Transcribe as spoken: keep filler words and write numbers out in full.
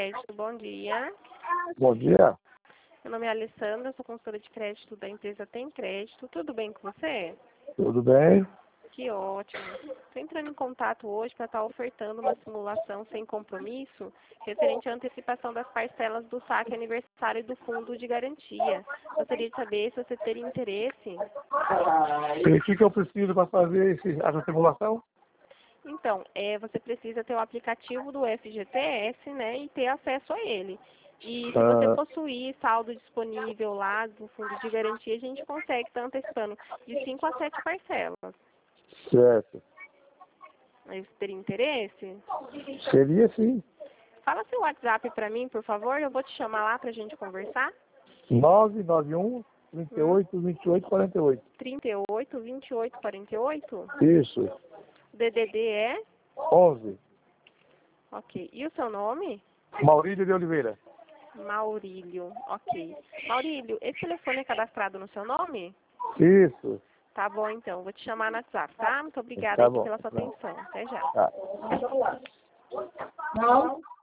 Crédito, bom dia. Bom dia. Meu nome é Alessandra, sou consultora de crédito da empresa Tem Crédito. Tudo bem com você? Tudo bem? Que ótimo. Estou entrando em contato hoje para estar ofertando uma simulação sem compromisso referente à antecipação das parcelas do saque aniversário do fundo de garantia. Gostaria de saber se você teria interesse. E o que, que eu preciso para fazer esse, essa simulação? Então, é, você precisa ter o aplicativo do F G T S, né, e ter acesso a ele. E se você Ah, possuir saldo disponível lá do fundo de garantia, a gente consegue estar antecipando de cinco a sete parcelas. certo. Aí você teria interesse? Seria sim. Fala seu WhatsApp para mim, por favor, eu vou te chamar lá para a gente conversar. nove nove um, trinta e Hum? oito, vinte e oito, quarenta e oito. trinta e oito, vinte e oito, quarenta e oito? Isso. O D D D é? onze. Ok. E o seu nome? Maurílio de Oliveira. Maurílio. Ok. Maurílio, esse telefone é cadastrado no seu nome? Isso. Tá bom, então. Vou te chamar no WhatsApp, tá? Muito obrigada Tá aqui bom. pela sua atenção. Até já. Tá. Não.